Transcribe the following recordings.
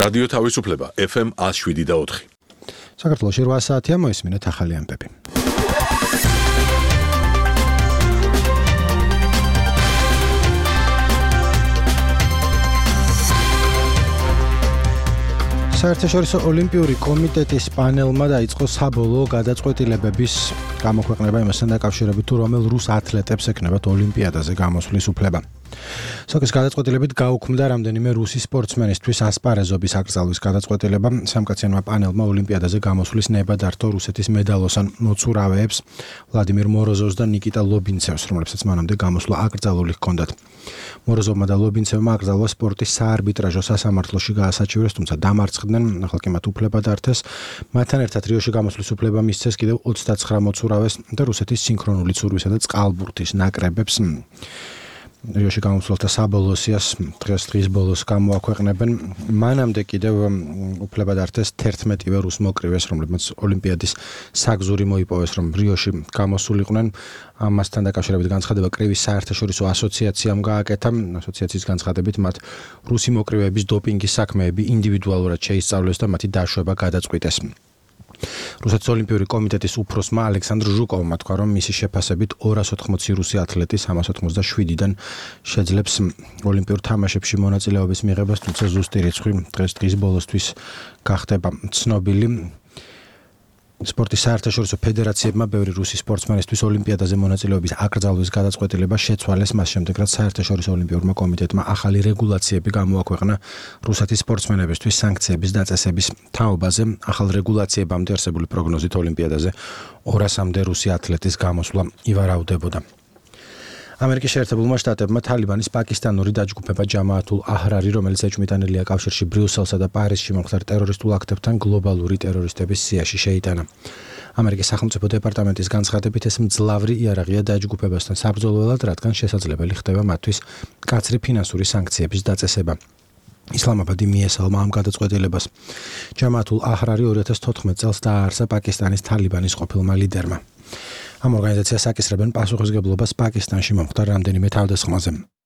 რადიო თავისუფლება FM 107.4. საქართველოში 8 საათია, მოისმინეთ ახალი ამბები. საერთაშორისო ოლიმპიური კომიტეტის პანელმა დაიწყო საბოლოო გადაწყვეტილებების გამოქვეყნება იმასთან დაკავშირებით, თუ რომელ რუს ათლეტებს ექნებათ ოლიმპიადაზე გამოსვლის უფლება. სოკის გადაწყვეტილებით გაუქმდა რამდენიმე რუსი სპორტსმენისთვის ასპარეზობის აკრძალვის გადაწყვეტილება. სამკაციანმა პანელმა ოლიმპიადაზე გამოსვლის ნება დართო რუსეთის მედალოსან მოცურავეებს ვლადიმირ მოროზოვს და ნიკიტა ლობინცევს, რომლებსაც მანამდე გამოსვლა აკრძალული ჰქონდათ. მოროზოვმა და ლობინცევმა აკრძალვა სპორტის საარბიტრაჟო სასამართლოში გაასაჩივრეს, თუმცა დამარცხდნენ, ახლა კი მათ უფლება დართეს. მათთან ერთად რიოში გამოსვლის უფლება მისცეს კიდევ 29 მოცურავეს და რუსეთის სინქრონული ცურვისა და წყალბურთის ნაკრებებს. რიოში გამოსვლათა საბოლოო სიას დღეს ბოლოს გამოაქვეყნებენ. მანამდე კიდევ უფლება დართეს 11-ვე რუს მოკრივეს, რომლებმაც ოლიმპიადის საგზური მოიპოვეს, რომ რიოში გამოსულიყვნენ. ამასთან დაკავშირებით განცხადება კრივის საერთაშორისო ასოციაციამ გააკეთა. ასოციაციის განცხადებით მათ რუსი მოკრივეების დოპინგის საქმეები ინდივიდუალურად შეისწავლეს და მათი დაშვება გადაწყვიტეს. რუსეთის ოლიმპიური კომიტეტის უფროსმა ალექსანდრ ჟუკოვმა თქვა, რომ მისი შეფასებით 280 რუსი ათლეტი 387-დან შეძლებს ოლიმპიურ თამაშებში მონაწილეობის მიღებას, თუმცა ზუსტი რიცხვი დღის ბოლოსთვის გახდება ცნობილი. სპორტის საერთაშორისო ფედერაციებმა ბევრი რუსი სპორტსმენისთვის ოლიმპიადაზე მონაწილეობის აკრძალვის გადაწყვეტილება შეცვალეს, მას შემდეგ რაც საერთაშორისო ოლიმპიურმა კომიტეტმა ახალი რეგულაციები გამოაქვეყნა რუსეთის სპორტსმენებისთვის სანქციების დაწესების თაობაზე. ახალ რეგულაციებამდე არსებული პროგნოზით ოლიმპიადაზე 200-მდე რუსი ათლეტის გამოსვლა ივარაუდებოდა. ამერიკის შეერთებულმა შტატებმა თალიბანის პაკისტანური დაჯგუფება ჯამაათულ აჰრარი, რომელიც ეჭვმიტანილია კავშირში ბრიუსელსა და პარიზში მომხდარ ტერორისტულ აქტებთან გლობალური ტერორისტების სიაში შეიტანა. ამერიკის სახელმწიფო დეპარტამენტის განცხადებით ეს მძლავრი იარაღია დაჯგუფებასთან საბრძოლველად, რადგან შესაძლებელი ხდება მათთვის მკაცრი ფინანსური სანქციების დაწესება. ისლამაბადი მიესალმა ამ გადაწყვეტილებას. ჯამაათულ აჰრარი 2014 წელს დააარსა პაკისტანის თალიბანის ყოფილმა ლიდერმა. ამ ორგანიზაციას აკისრებენ პასუხისმგებლობას პაკისტანში მომხდარ რამდენიმე თავდასხმაზე.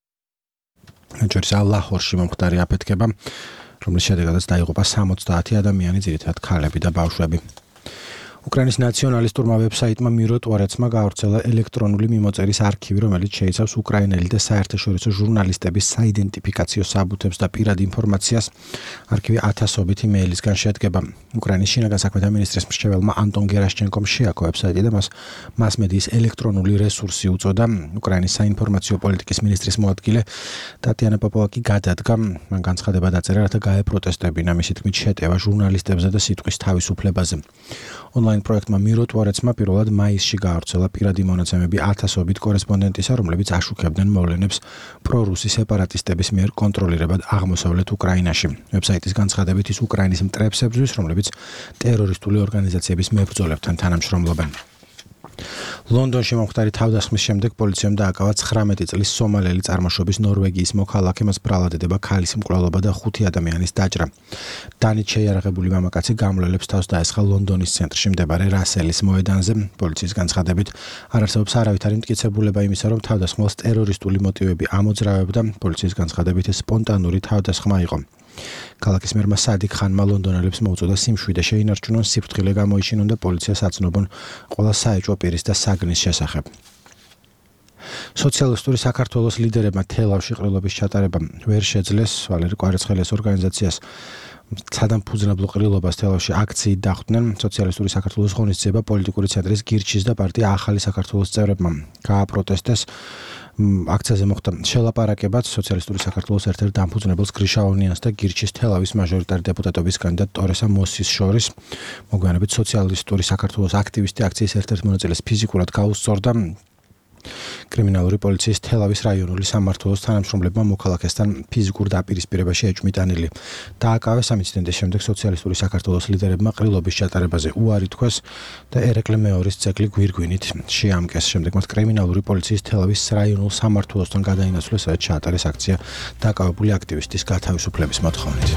მათ შორის ლაჰორში მომხდარი აფეთქება, რომლის შედეგადაც დაიღუპა 60 ადამიანი, ძირითადად ქალები და ბავშვები. უკრაინის ნაციონალისტურმა ვებსაიტმა მიროტვარეცმა გაავრცელა ელექტრონული მიმოწერის არქივი, რომელიც შეიცავს უკრაინელი და საერთაშორისო ჟურნალისტების საიდენტიფიკაციო საბუთებს და პირად ინფორმაციას. არქივი 1000-ობით იმეილისგან შედგება. უკრაინის შინაგან საქმეთა მინისტრის მრჩეველმა ანტონ გერაშჩენკომ შეაქო ვებსაიტი და მას მასმედიის ელექტრონული რესურსი უწოდა. უკრაინის საინფორმაციო პოლიტიკის მინისტრის მოადგილე ტატიანა პოპოვა კი გადადგა. მან განცხადება დაწერა, რათა გაეპროტესტებინა მისი თქმით შეტევა ჟურნალისტებზე და სიტყვის თავისუფლებაზე. ონლაინ პროექტმა მიროტვარეცმა პირველად მაისში გაავრცელა პირადი მონაცემები 1000-ობით კორესპონდენტისა, რომლებიც აშუქებდნენ მოვლენებს პრორუსი სეპარატისტების მიერ კონტროლირებად აღმოსავლეთ უკრაინაში. ვებსაიტის განცხადებით ის უკრაინის მტრებს ებრძვის, რომლებიც ტერორისტული ორგანიზაციების მებრძოლებთან თანამშრომლობენ. ლონდონში მომხდარი თავდასხმის შემდეგ პოლიციამ დააკავა 19 წლის სომალელი წარმოშობის ნორვეგიის მოქალაქე, მას ბრალად ედება ქალის მკვლელობა და 5 ადამიანის დაჭრა. დანით შეიარაღებული მამაკაცი გამლელებს თავს დაესხა ლონდონის ცენტრში მდებარე რასელის მოედანზე. პოლიციის განცხადებით არ არსებობს არავითარი მტკიცებულება იმისა, რომ თავდასხმელს ტერორისტული მოტივები ამოძრავებდა. პოლიციის განცხადებით ეს სპონტანური თავდასხმა იყო. ქალაქის მერმა სადიკ ხანმა ლონდონელებს მოუწოდა სიმშვიდე შეინარჩუნონ, სიფრთხილე გამოიჩინონ და პოლიციას აცნობონ ყველა საეჭვო პირის და საგნის შესახებ. სოციალისტური საქართველოს ლიდერებმა თელავში ყრილობის ჩატარება ვერ შეძლეს. ვალერი კვარაცხელიას ორგანიზაციას სადამფუძნებლო ყრილობას თელავში აქციით დახვდნენ. სოციალისტური საქართველოს ღონისძიება პოლიტიკური ცენტრის გირჩის და პარტია ახალი საქართველოს წევრებმა გააპროტესტეს. აქციაზე მოხდა შელაპარაკებაც სოციალისტური საქართველოს ერთ-ერთ დამფუძნებელს გრიშაონიანს და გირჩის თელავის მაჟორიტარი დეპუტატობის კანდიდატ ტორესა მოსის შორის. მოგვიანებით სოციალისტური საქართველოს აქტივისტი აქციის ერთ-ერთ მონაწილეს ფიზიკურად გაუსწორდა. კრიმინალური პოლიციის თელავის რაიონული სამმართველოს თანამშრომლებმა მოქალაქესთან ფიზიკურ დაპირისპირებაში ეჭვმიტანილი დააკავეს. ამ ინციდენტის შემდეგ სოციალისტური საქართველოს ლიდერებმა ყრილობის ჩატარებაზე უარი თქვეს და ერეკლე მეორის ძეგლი გვირგვინით შეამკეს. შემდეგ მათ კრიმინალური პოლიციის თელავის რაიონულ სამმართველოსთან გადაინაცვლეს, სადაც ჩაატარეს აქცია დააკავებული აქტივისტის გათავისუფლების მოთხოვნით.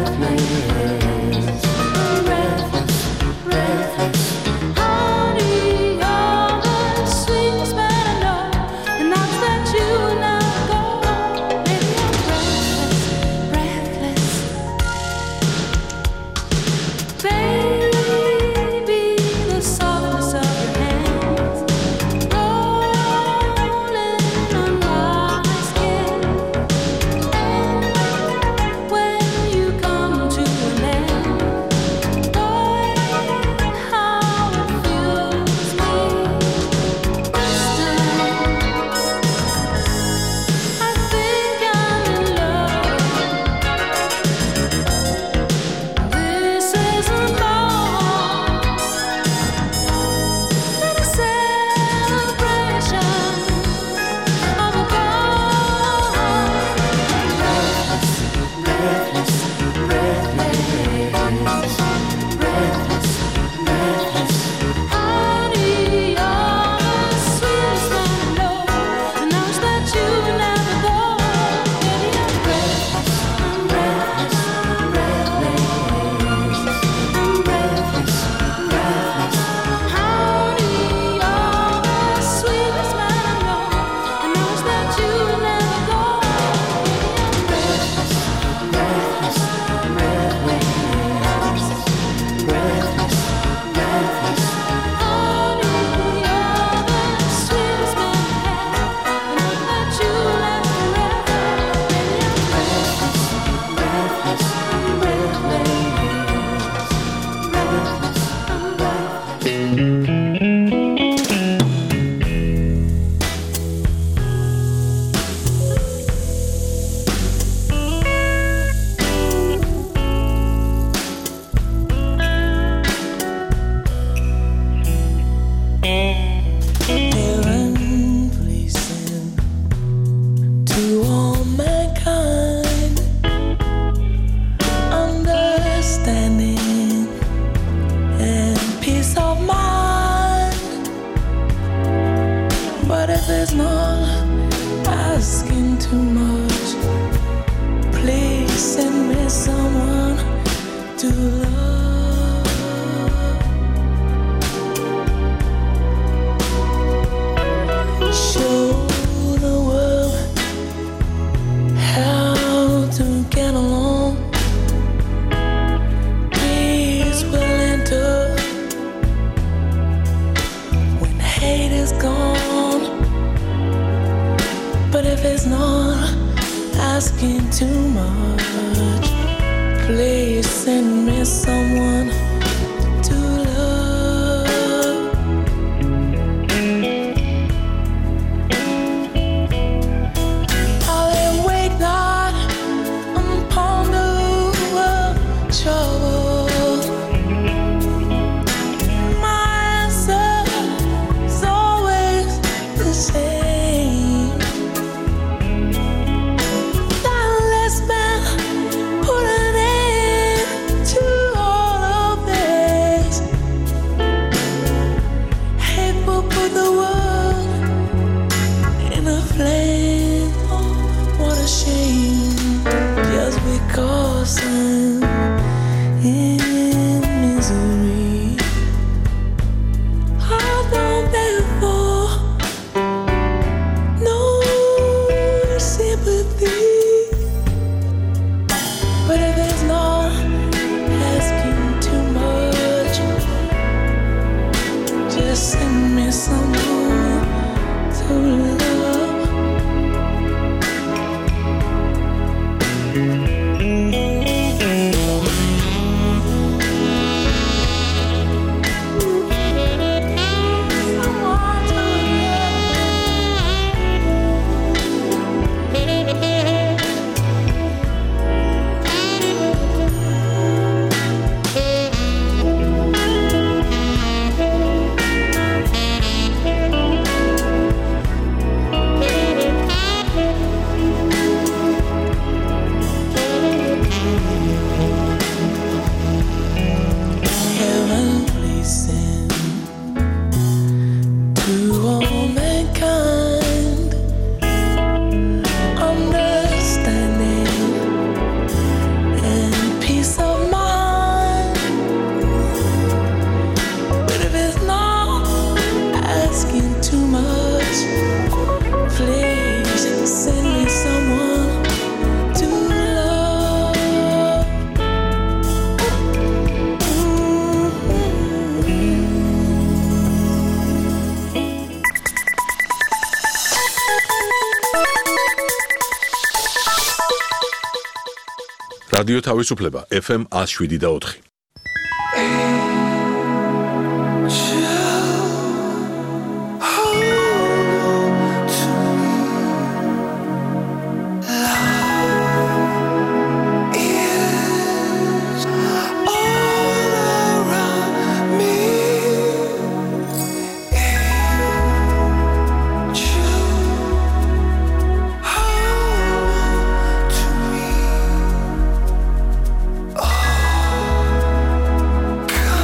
Put an end to all of რადიო თავისუფლება FM 107.4. Come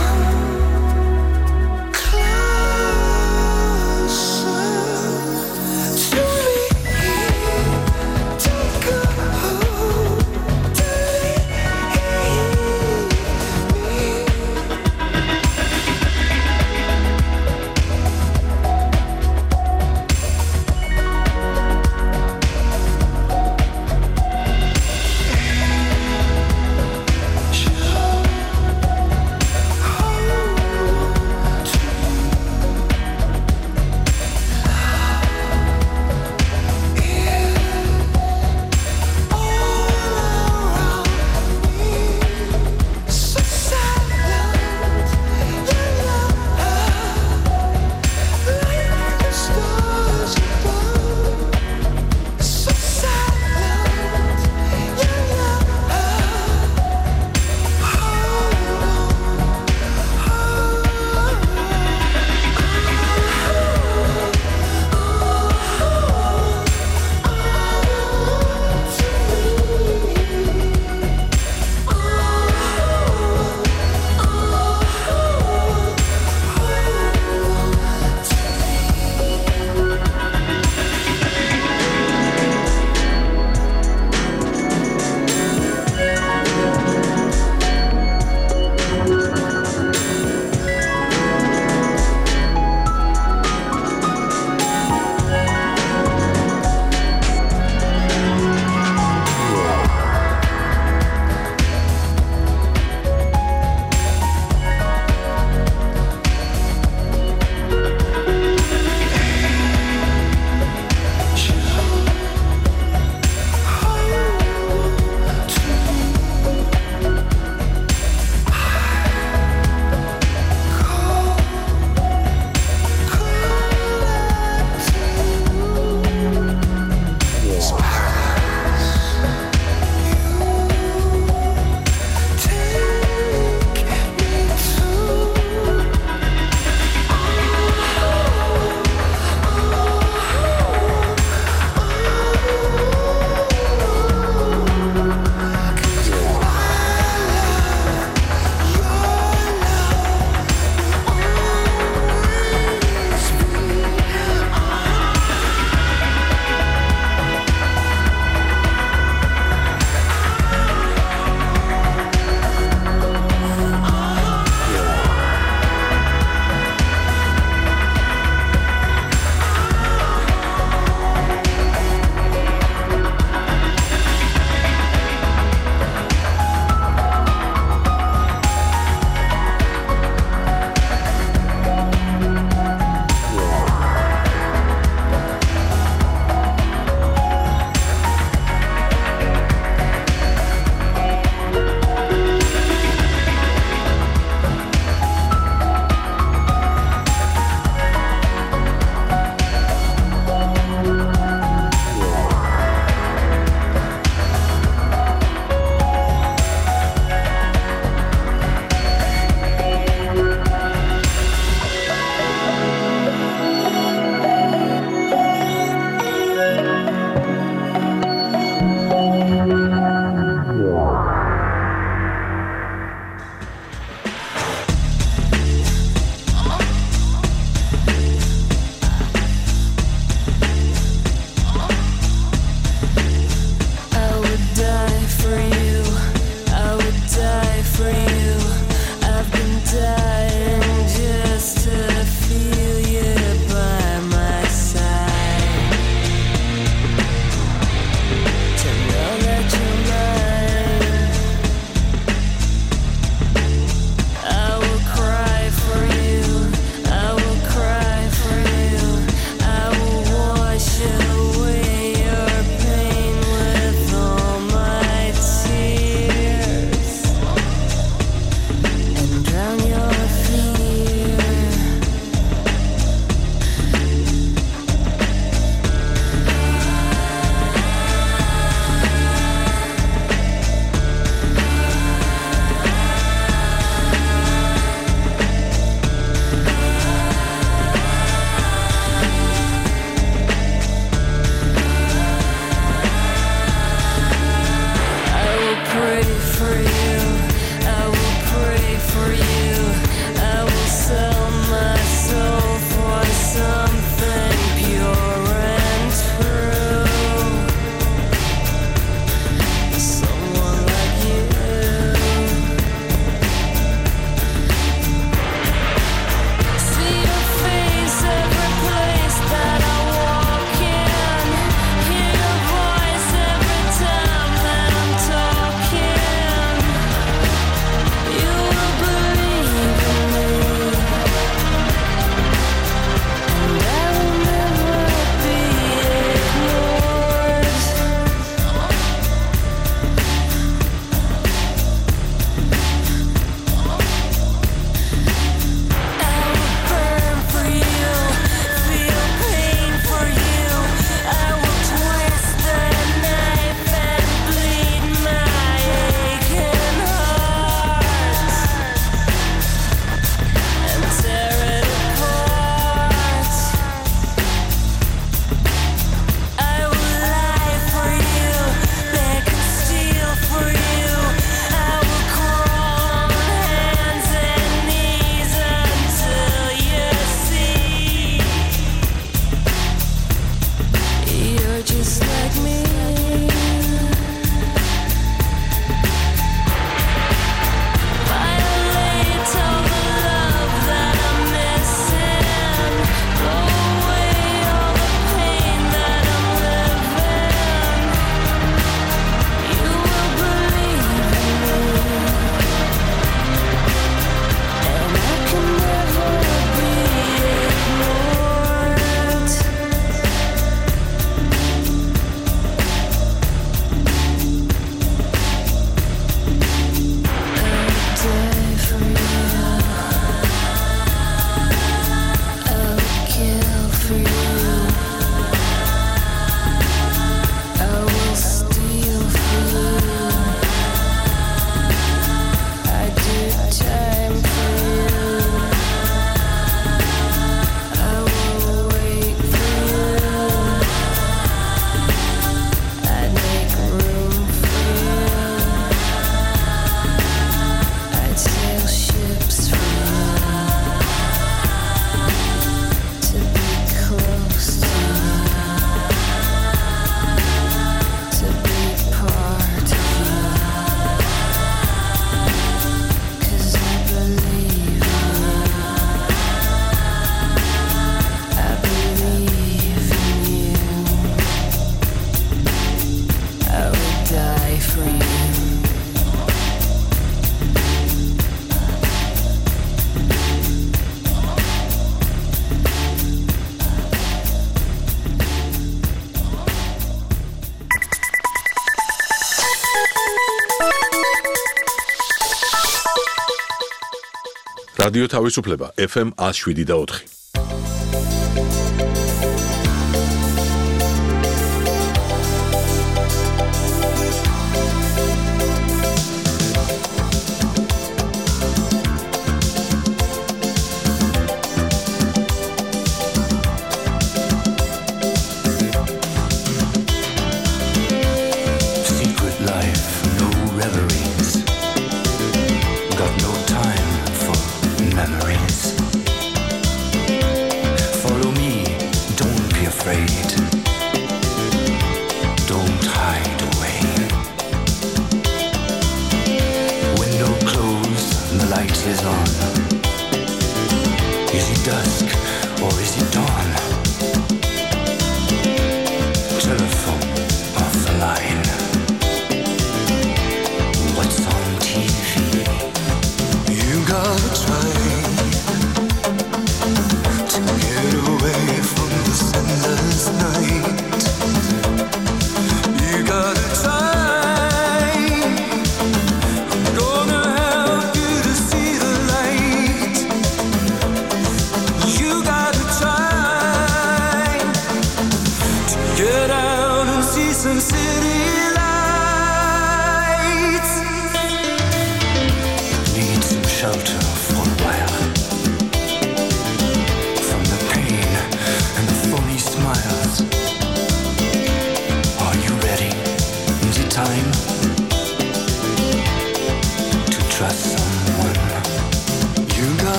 რადიო თავისუფლება FM 107.4.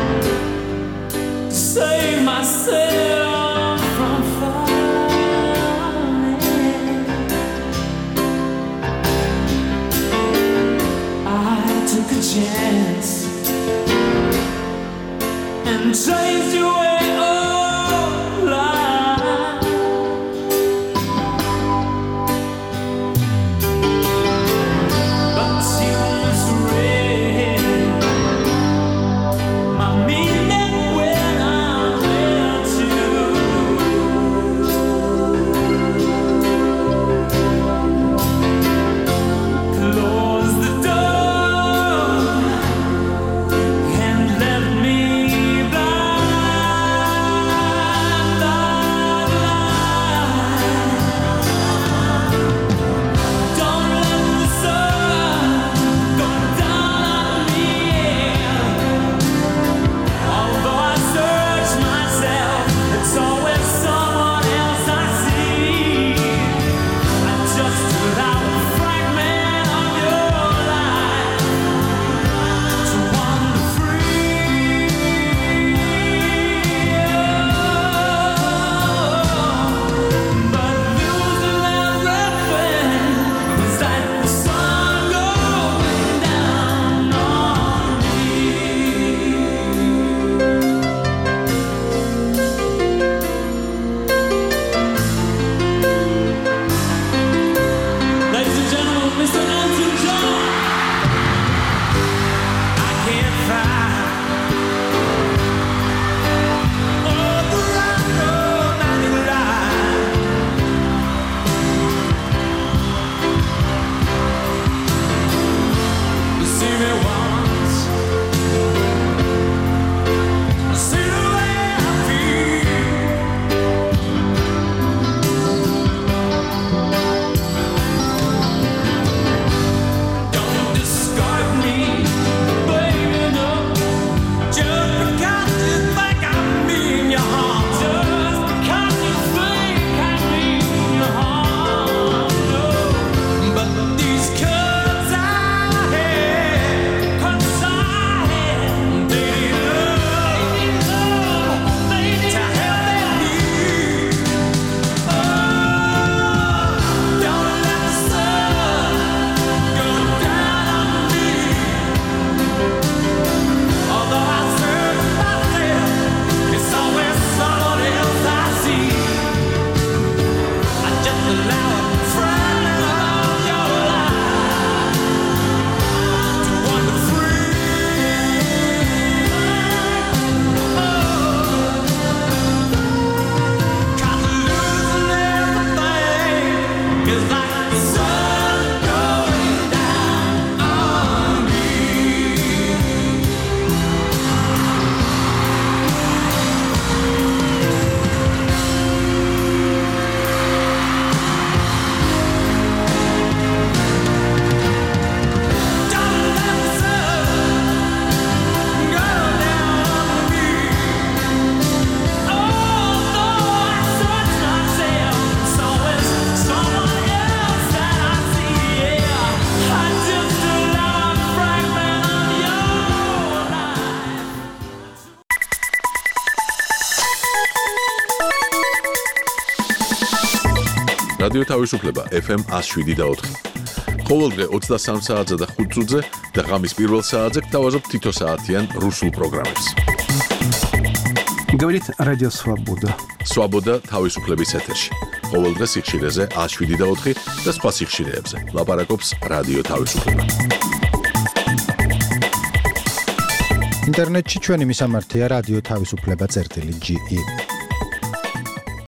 Save myself from fire. რადიო თავისუფლება FM 107.4. ყოველდღე 23 საათზე და 5 წუთზე და ღამის პირველ საათზე გთავაზობთ თითო საათიან რუსულ პროგრამებს. Говорит Радио Свобода. Свобода თავისუფლების ეთერში. ყოველდღე სიხშირეზე 107.4 და სხვა სიხშირეებზე. ლაპარაკობს რადიო თავისუფლება. ინტერნეტში ჩვენი მისამართია რადიო თავისუფლება.ge